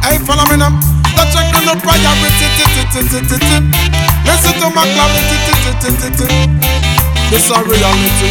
Hey, follow me now. Don't check on no priority. Listen to my clarity. This a reality.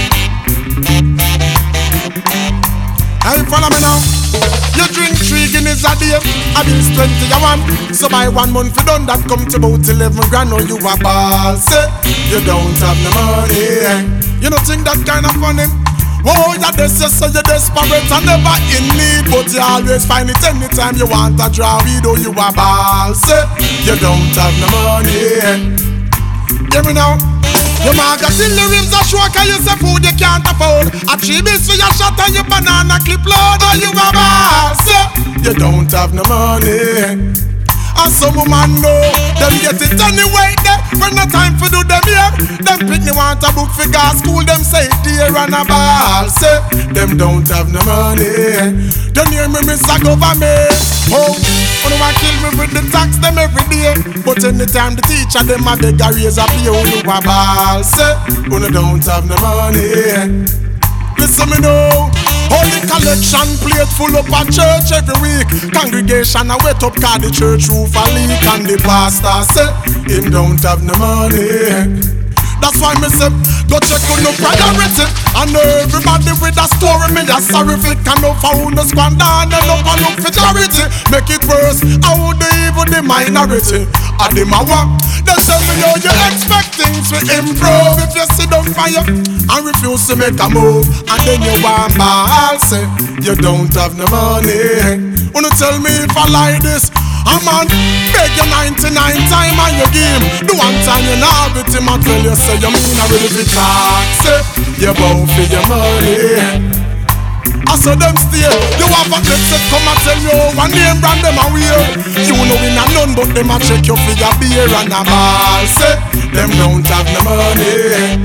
Hey, follow me now. You drink 3 Guinness a day, I bills 20 a one. So by 1 month you done that come to about 11 grand. Now you a ball, say you don't have no money. You don't think that kind of funny? Oh, you're this, you say you're desperate and never in need, but you always find it anytime you want a draw weed. Oh, you a ball, say you don't have no money. Hear me now. Your magazine the rims are short and you say food you can't afford. A 3 bills for your shot and your banana clip load. Oh, you a boss, you don't have no money. And some woman know them get it anyway there. When no time for do them here. Them pick me want a book for gas school. Them say dear and a ball, say them don't have no money. Don't hear me miss a government. Oh, when I kill me with the tax them every day. But anytime the teacher them a beg a raise a pay. Oh, you a ball, say you don't have no money. Listen me know. Holy collection plate full up a church every week. Congregation a wet up cause the church roof a leak. And the pastor say him don't have no money. That's why me say go check on no priority. I know everybody with a story. Me a sorry if it can no found no squander. And no look for charity. Make it worse, I would even the minority. I dem a walk. They tell me how you expect things to improve. If you sit on fire and refuse to make a move, and then you want ball, say you don't have no money. Wanna tell me if I like this? I'm on beg you 99 time and you give. The one time you not with him I tell you say you mean I really be talk. Say you bow for your money. I saw them stay. You have a clip set come and tell you one name brand them a wear. You know we not none but them a check you for your beer and a ball. Say them don't have no money.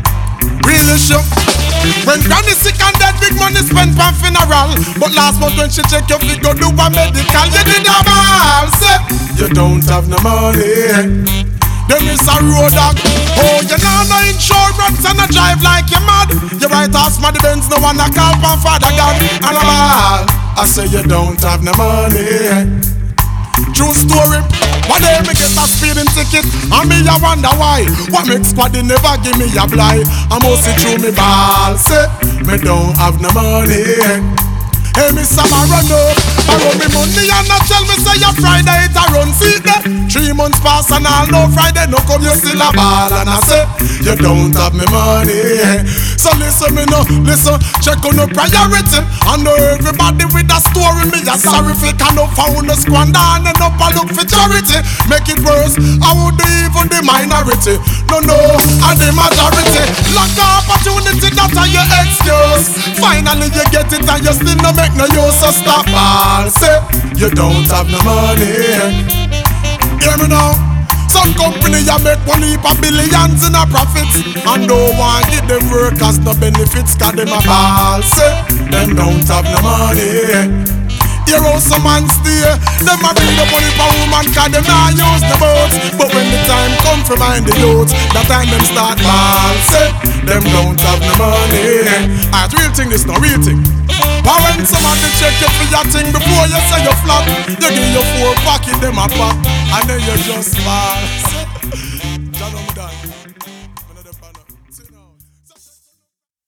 Really sure. When granny sick and dead, big money spent for funeral. But last month when she check your figure do a medical, you did a ball. Say you don't have no money. Them is a road dog. Oh, you know no insurance and a drive like you mad. You right ass my Benz, no one a call from Father God. And a ball, I say you don't have no money. True story. One day me get a speeding ticket and me I wonder why. What makes squad never give me a blind? I must see through me ball. Say me don't have no money. Hey, me some a run up, borrow me money and not tell me say your Friday it a run. See that 3 months pass and all no Friday no come you still a ball. And I say you don't have me money. So listen me no, listen, check on no priority. I know everybody with a story. Me a sorry if can no found no squander and end up a look for charity. Make it worse, I would even the minority. No, and the majority. Lack of opportunity that are your excuse. Finally you get it and you still no make no use, so stop all. Say you don't have no money. Hear me now. Some company you make one heap of billions in a profits and don't want give them workers no benefits cause them a ball. Say them don't have no money. Here how some man stay. Them a bring the money for woman cause them not use the boats. But when the time come for mind the youth, that time them start ball. Say them don't have no money. I real thing this no real thing. But when somebody check you for your thing before you say you flop, you give your 4 pocket them a pop and then you just fall.